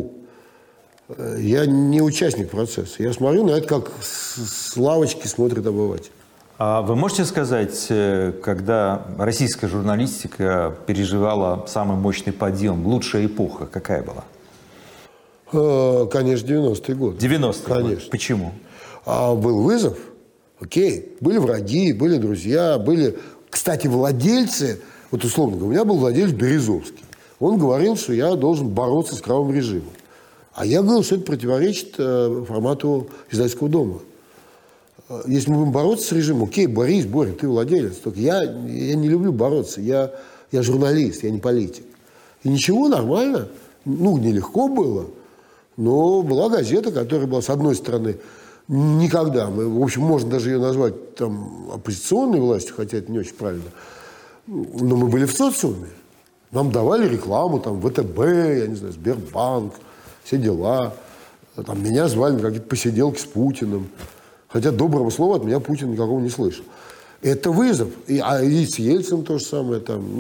Я не участник процесса. Я смотрю на это, как с лавочки смотрит обыватель. А вы можете сказать, когда российская журналистика переживала самый мощный подъем, лучшая эпоха какая была? Конечно, 90-й год. 90-й конечно. Год. Почему? Был вызов. Окей. Были враги, были друзья, были, кстати, владельцы. Условно говоря, у меня был владелец Березовский. Он говорил, что я должен бороться с кровавым режимом. А я говорил, что это противоречит формату издательского дома. Если мы будем бороться с режимом, окей, борись, Боря, ты владелец. Только я не люблю бороться. Я журналист, я не политик. И ничего, нормально. Нелегко было. Но была газета, которая была, с одной стороны, никогда, в общем, можно даже ее назвать оппозиционной властью, хотя это не очень правильно, но мы были в социуме. Нам давали рекламу, ВТБ, я не знаю, Сбербанк, все дела. Меня звали на какие-то посиделки с Путиным. Хотя доброго слова от меня Путин никакого не слышал. Это вызов. И с Ельциным то же самое.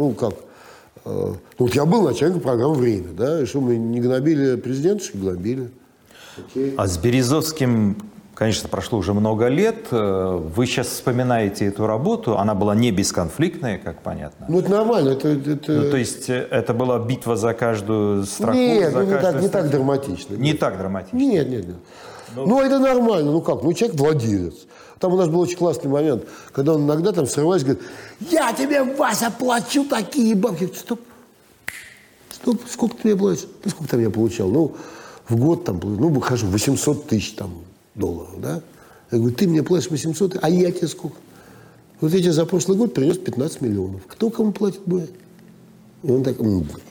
Я был начальником программы «Время». И что, мы не гнобили президента, что гнобили. Окей. А с Березовским, конечно, прошло уже много лет. Вы сейчас вспоминаете эту работу. Она была не бесконфликтная, как понятно. Это нормально. То есть это была битва за каждую строку? Нет, не так драматично. Не так драматично? Нет. Это нормально. Человек владелец. Там у нас был очень классный момент, когда он иногда срываясь, говорит, я тебе, Вася, плачу такие бабки. Стоп. Сколько ты мне платишь? Сколько там я получал? В год выхожу 800 тысяч долларов, Я говорю, ты мне платишь 800 тысяч, а я тебе сколько? Я тебе за прошлый год принес 15 миллионов. Кто кому платит, Боря? И он так...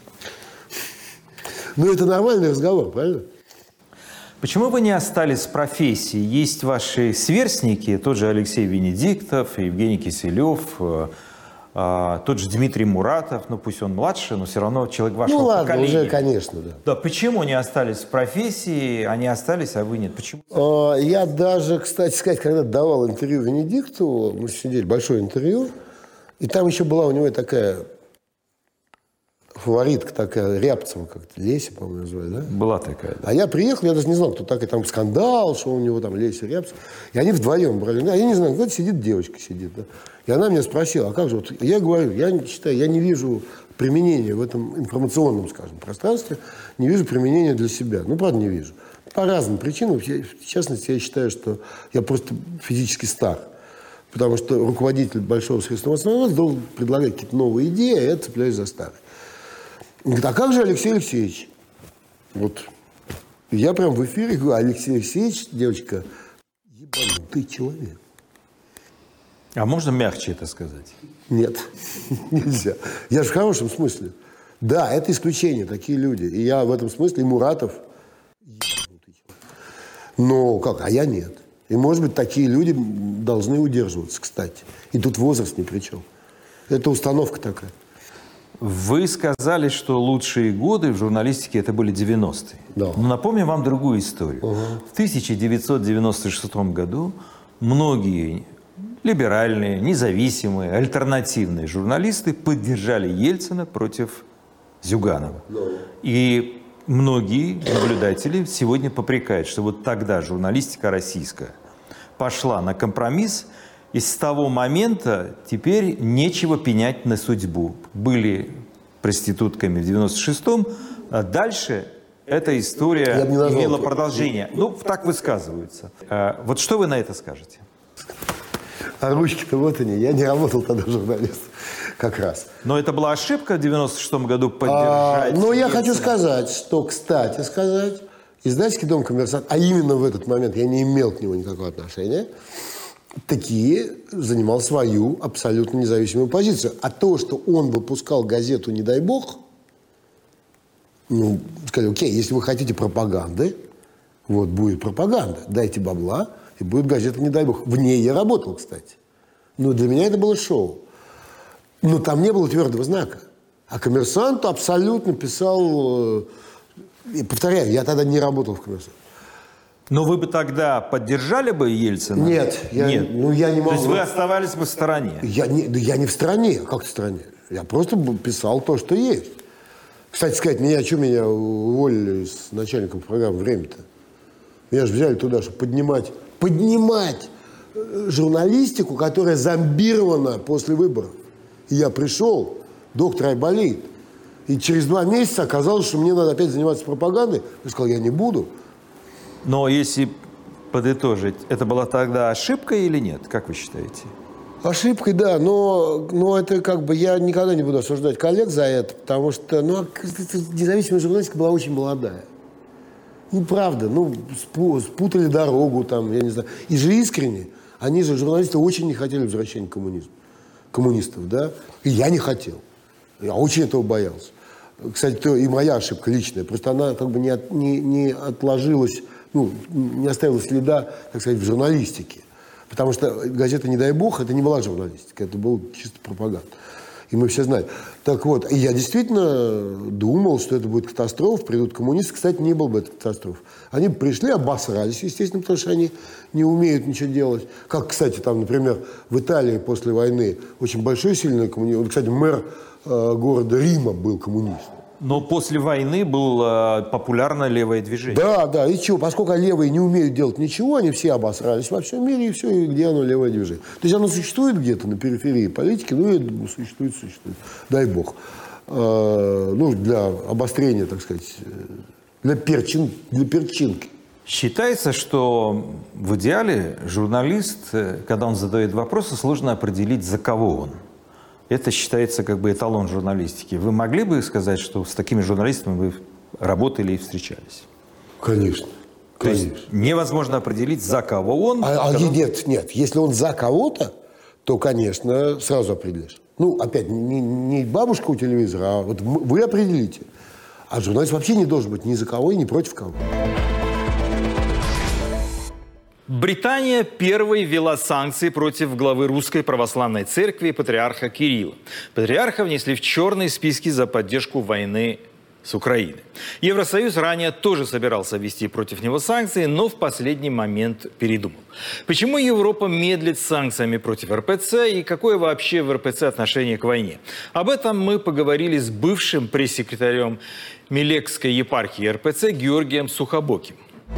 это нормальный разговор, правильно? Почему вы не остались в профессии? Есть ваши сверстники, тот же Алексей Венедиктов, Евгений Киселев. Тот же Дмитрий Муратов, ну пусть он младше, но все равно человек вашего поколения. Ну ладно, уже, конечно, да. Да, почему они остались в профессии, они остались, а вы нет? Почему? Я даже, кстати сказать, когда давал интервью Венедиктову, мы сидели, большое интервью, и там еще была у него такая фаворитка такая, Рябцева как-то, Леся, по-моему, называли, да? Была такая, да. А я приехал, я даже не знал, кто такая, там скандал, что у него там Леся, Рябцева. И они вдвоем брали. Я не знаю, где-то сидит девочка, сидит, да. И она меня спросила, а как же, вот я говорю, я считаю, я не вижу применения в этом информационном, скажем, пространстве, не вижу применения для себя. Ну, правда, не вижу. По разным причинам. В частности, я считаю, что я просто физически стар. Потому что руководитель большого средства массовой должен предлагать какие-то новые идеи, а я цепляюсь за старые. Он говорит, а как же Алексей Алексеевич? Вот. Я прям в эфире говорю, Алексей Алексеевич, девочка, ебанутый человек. А можно мягче это сказать? Нет, нельзя. Я же в хорошем смысле. Да, это исключение, такие люди. И я в этом смысле, и Муратов, ебанутый человек. Но как, а я нет. И, может быть, такие люди должны удерживаться, кстати. И тут возраст ни при чем. Это установка такая. Вы сказали, что лучшие годы в журналистике это были 90-е. Да. Но напомню вам другую историю. В 1996 году многие либеральные, независимые, альтернативные журналисты поддержали Ельцина против Зюганова. И многие наблюдатели сегодня попрекают, что вот тогда журналистика российская пошла на компромисс, и с того момента теперь нечего пенять на судьбу. Были проститутками в 96-м, а дальше эта история имела продолжение. Ну, так высказываются. Вот что вы на это скажете? А ручки-то вот они. Я не работал тогда журналистом. Как раз. Но это была ошибка в 96-м году поддержать. Но я хочу сказать, что, кстати сказать, издательский дом «Коммерсант», а именно в этот момент я не имел к нему никакого отношения, такие занимал свою абсолютно независимую позицию. А то, что он выпускал газету «Не дай бог», ну, сказали, окей, если вы хотите пропаганды, вот будет пропаганда, дайте бабла, и будет газета «Не дай бог». В ней я работал, кстати. Но для меня это было шоу. Но там не было твердого знака. А «Коммерсант» абсолютно писал... И повторяю, я тогда не работал в «Коммерсанте». Но вы бы тогда поддержали бы Ельцина? Нет. Нет. Я не могу. То есть вы оставались бы в стороне? Я не в стороне. Как в стороне? Я просто писал то, что есть. Кстати сказать, меня уволили с начальником программы «Время-то». Меня же взяли туда, чтобы поднимать журналистику, которая зомбирована после выборов. И я пришел, доктор Айболит, и через 2 месяца оказалось, что мне надо опять заниматься пропагандой. Я сказал, я не буду. Но если подытожить, это была тогда ошибка или нет? Как вы считаете? Ошибкой, да, но это как бы я никогда не буду осуждать коллег за это, потому что независимая журналистика была очень молодая. Ну, правда, спутали дорогу там, я не знаю. И же искренне, они же, журналисты, очень не хотели возвращения коммунистов, да, и я не хотел. Я очень этого боялся. Кстати, то и моя ошибка личная, просто она как бы не отложилась, не оставила следа, так сказать, в журналистике. Потому что газета «Не дай бог» это не была журналистика, это был чисто пропаганда. И мы все знаем. Так вот, и я действительно думал, что это будет катастрофа, придут коммунисты. Кстати, не было бы этой катастрофы. Они пришли, обосрались, естественно, потому что они не умеют ничего делать. Как, кстати, там, например, в Италии после войны очень большой, сильный коммунист. Кстати, мэр города Рима был коммунистом. Но после войны было популярно левое движение. Да, и чего? Поскольку левые не умеют делать ничего, они все обосрались во всем мире, и все, и где оно левое движение. То есть оно существует где-то на периферии политики, я думаю, существует. Дай бог. Для обострения, так сказать, для перчинки. Считается, что в идеале журналист, когда он задает вопросы, сложно определить, за кого он. Это считается как бы эталон журналистики. Вы могли бы сказать, что с такими журналистами вы работали и встречались? Конечно. То есть невозможно определить, за кого он. Нет. Если он за кого-то, то, конечно, сразу определишь. Опять, не бабушка у телевизора, а вот вы определите. А журналист вообще не должен быть ни за кого и ни против кого. Британия первой ввела санкции против главы Русской Православной Церкви патриарха Кирилла. Патриарха внесли в черные списки за поддержку войны с Украиной. Евросоюз ранее тоже собирался ввести против него санкции, но в последний момент передумал. Почему Европа медлит с санкциями против РПЦ и какое вообще в РПЦ отношение к войне? Об этом мы поговорили с бывшим пресс-секретарем Милекской епархии РПЦ Георгием Сухобоким.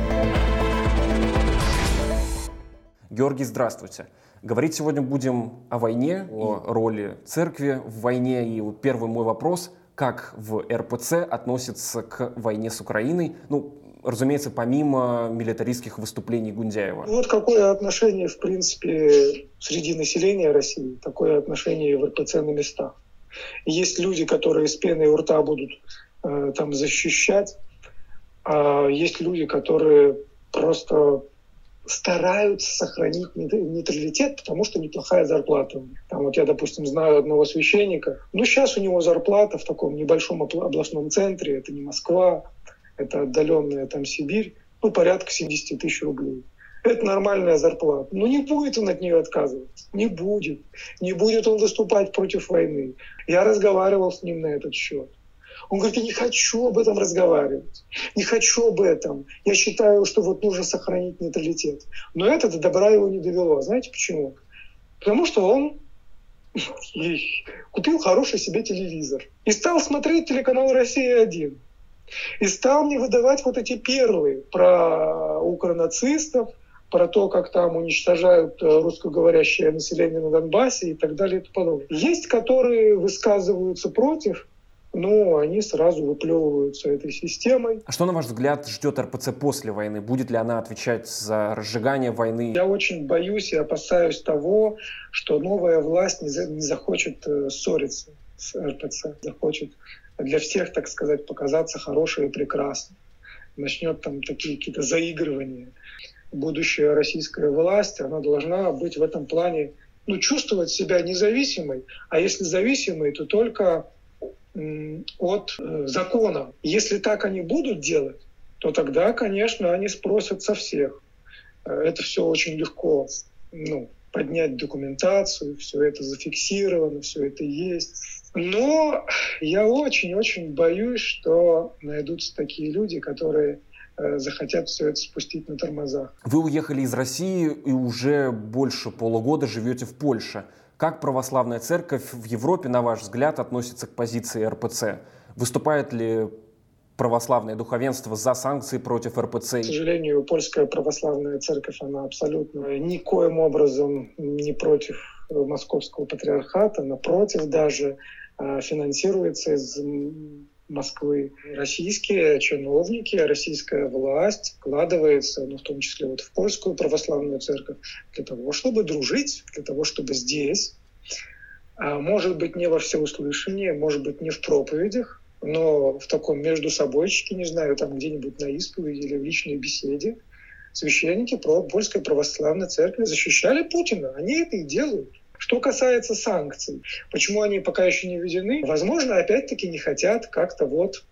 Георгий, здравствуйте. Говорить сегодня будем о войне, о роли церкви в войне. И вот первый мой вопрос: как в РПЦ относится к войне с Украиной? Ну, разумеется, помимо милитаристских выступлений Гундяева. Вот какое отношение, в принципе, среди населения России, такое отношение и в РПЦ на местах. Есть люди, которые с пеной у рта будут там защищать, а есть люди, которые просто стараются сохранить нейтралитет, потому что неплохая зарплата. Там вот я, допустим, знаю одного священника. Сейчас у него зарплата в таком небольшом областном центре. Это не Москва, это отдаленная там Сибирь. Порядка 70 тысяч рублей. Это нормальная зарплата. Но не будет он от нее отказываться. Не будет. Не будет он выступать против войны. Я разговаривал с ним на этот счет. Он говорит: я не хочу об этом разговаривать, не хочу об этом. Я считаю, что вот нужно сохранить нейтралитет. Но это до добра его не довело. Знаете почему? Потому что он купил хороший себе телевизор и стал смотреть телеканал «Россия-1». И стал мне выдавать вот эти перлы про укронацистов, про то, как там уничтожают русскоговорящее население на Донбассе и так далее и тому подобное. Есть, которые высказываются против, но они сразу выплевываются этой системой. А что, на ваш взгляд, ждет РПЦ после войны? Будет ли она отвечать за разжигание войны? Я очень боюсь и опасаюсь того, что новая власть не захочет ссориться с РПЦ, захочет для всех, так сказать, показаться хорошей и прекрасной. Начнет там такие какие-то заигрывания. Будущая российская власть, она должна быть в этом плане, чувствовать себя независимой, а если зависимой, то только от закона. Если так они будут делать, то тогда, конечно, они спросят со всех. Это все очень легко поднять документацию, все это зафиксировано, все это есть. Но я очень-очень боюсь, что найдутся такие люди, которые захотят все это спустить на тормозах. Вы уехали из России и уже больше полугода живете в Польше. Как православная церковь в Европе, на ваш взгляд, относится к позиции РПЦ? Выступает ли православное духовенство за санкции против РПЦ? К сожалению, польская православная церковь, она абсолютно никоим образом не против московского патриархата, напротив, даже финансируется из Москвы. Российские чиновники, российская власть вкладывается, в том числе в польскую православную церковь, для того, чтобы дружить, для того, чтобы здесь, может быть, не во всеуслышание, может быть, не в проповедях, но в таком междусобойчике, не знаю, там где-нибудь на исповеди или в личной беседе, священники польской православной церкви защищали Путина. Они это и делают. Что касается санкций, почему они пока еще не введены? Возможно, опять-таки не хотят как-то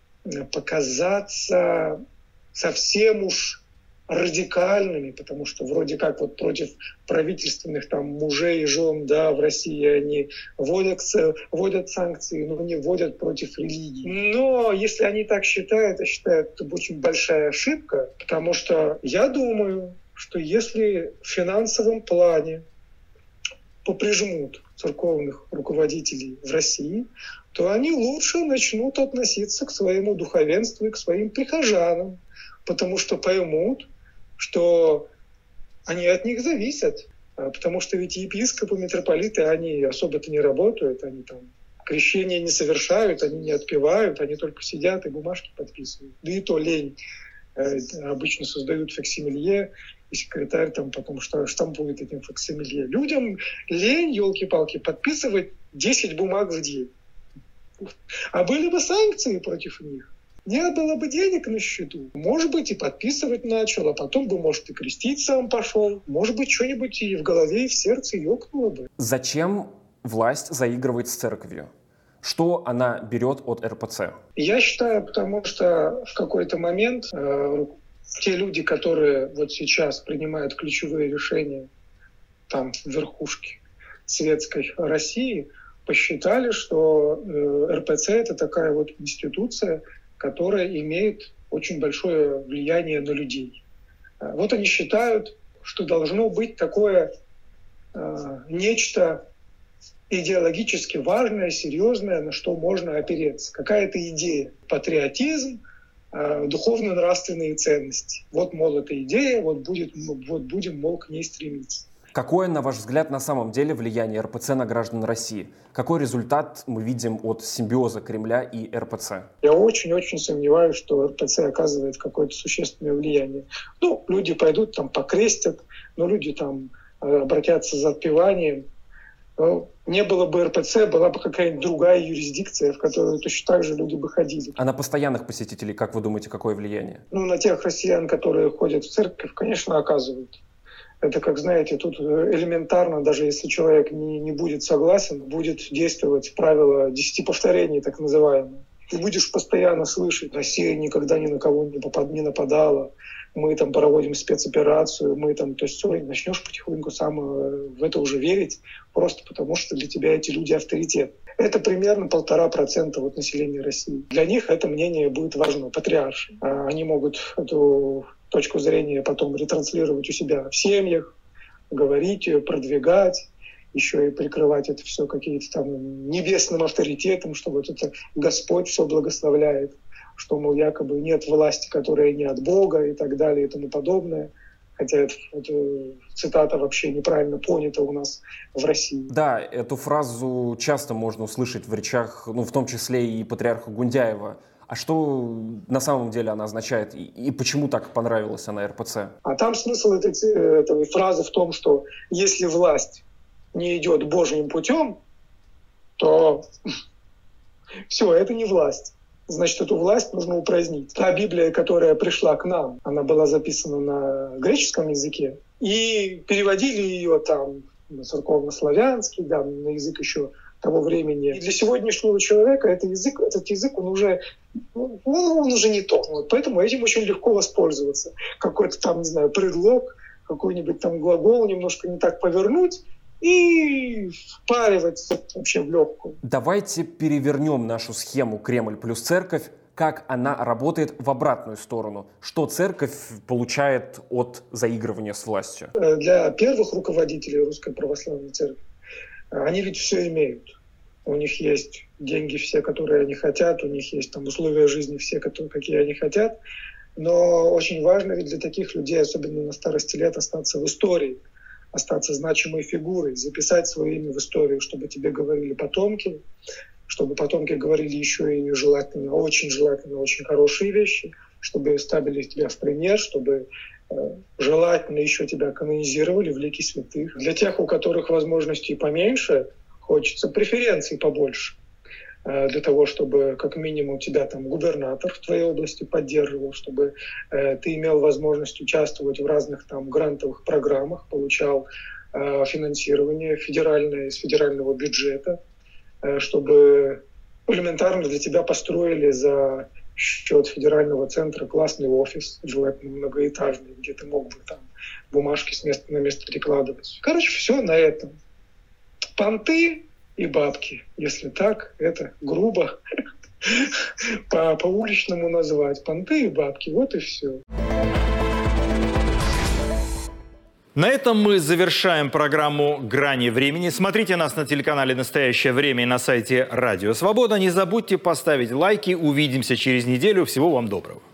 показаться совсем уж радикальными, потому что вроде как против правительственных мужей и жен, в России они вводят санкции, но не вводят против религии. Но если они так считают, я считаю, это очень большая ошибка, потому что я думаю, что если в финансовом плане поприжмут церковных руководителей в России, то они лучше начнут относиться к своему духовенству и к своим прихожанам, потому что поймут, что они от них зависят. Потому что ведь епископы, митрополиты, они особо-то не работают, они крещения не совершают, они не отпевают, они только сидят и бумажки подписывают. Да и то лень. Обычно создают факсимилье, и секретарь потом штампует этим факсимилье. Людям лень, елки-палки, подписывать 10 бумаг в день. А были бы санкции против них, не было бы денег на счету. Может быть, и подписывать начал, а потом бы, может, и крестить сам пошел. Может быть, что-нибудь и в голове, и в сердце ёкнуло бы. Зачем власть заигрывает с церковью? Что она берет от РПЦ? Я считаю, потому что в какой-то момент те люди, которые вот сейчас принимают ключевые решения там в верхушке светской России, посчитали, что РПЦ — это такая вот институция, которая имеет очень большое влияние на людей. Вот они считают, что должно быть такое нечто идеологически важное, серьезное, на что можно опереться. Какая-то идея. Патриотизм, духовно-нравственные ценности. Вот, мол, эта идея, вот будем, мол, к ней стремиться. Какое, на ваш взгляд, на самом деле влияние РПЦ на граждан России? Какой результат мы видим от симбиоза Кремля и РПЦ? Я очень-очень сомневаюсь, что РПЦ оказывает какое-то существенное влияние. Ну, люди пойдут там покрестят, но люди там обратятся за отпеванием. Но не было бы РПЦ, была бы какая-нибудь другая юрисдикция, в которую точно так же люди бы ходили. А на постоянных посетителей, как вы думаете, какое влияние? Ну, на тех россиян, которые ходят в церковь, конечно, оказывают. Это, как знаете, тут элементарно, даже если человек не будет согласен, будет действовать правило 10 повторений, так называемое. Ты будешь постоянно слышать: Россия никогда ни на кого не нападала, мы там проводим спецоперацию, мы там, то есть все, и начнешь потихоньку сам в это уже верить, просто потому что для тебя эти люди авторитет. Это примерно 1,5% от населения России. Для них это мнение будет важно, патриарши. Они могут эту точку зрения потом ретранслировать у себя в семьях, говорить ее, продвигать, еще и прикрывать это все каким-то там небесным авторитетом, что вот это Господь все благословляет, что, мол, якобы нет власти, которая не от Бога и так далее и тому подобное. Хотя это цитата вообще неправильно понята у нас в России. Да, эту фразу часто можно услышать в речах, ну, в том числе и патриарха Гундяева. А что на самом деле она означает? И почему так понравилась она РПЦ? А там смысл этой фразы в том, что если власть не идет Божьим путем, то все, это не власть. Значит, эту власть нужно упразднить. Та Библия, которая пришла к нам, она была записана на греческом языке, и переводили ее там на церковно-славянский, да, на язык еще того времени. И для сегодняшнего человека этот язык, он уже не тот. Вот поэтому этим очень легко воспользоваться. Какой-то там, не знаю, предлог, какой-нибудь там глагол немножко не так повернуть и впаривать вообще в легкую. Давайте перевернем нашу схему Кремль плюс церковь, как она работает в обратную сторону. Что церковь получает от заигрывания с властью? Для первых руководителей Русской Православной Церкви они ведь все имеют. У них есть деньги все, которые они хотят, у них есть там условия жизни все, какие они хотят. Но очень важно ведь для таких людей, особенно на старости лет, остаться в истории, остаться значимой фигурой, записать свое имя в историю, чтобы тебе говорили потомки, чтобы потомки говорили еще и желательно, очень хорошие вещи, чтобы ставили тебя в пример, чтобы желательно еще тебя канонизировали в лике святых. Для тех, у которых возможностей поменьше, хочется преференций побольше. Для того, чтобы как минимум тебя там губернатор в твоей области поддерживал, чтобы ты имел возможность участвовать в разных там грантовых программах, получал финансирование федеральное из федерального бюджета, чтобы элементарно для тебя построили за счет федерального центра классный офис, желательно многоэтажный, где ты мог бы там бумажки с места на место перекладывать. Короче, все на этом. Понты и бабки, если так, это грубо по-уличному назвать. Понты и бабки, вот и все. На этом мы завершаем программу «Грани времени». Смотрите нас на телеканале «Настоящее время» и на сайте «Радио Свобода». Не забудьте поставить лайки. Увидимся через неделю. Всего вам доброго.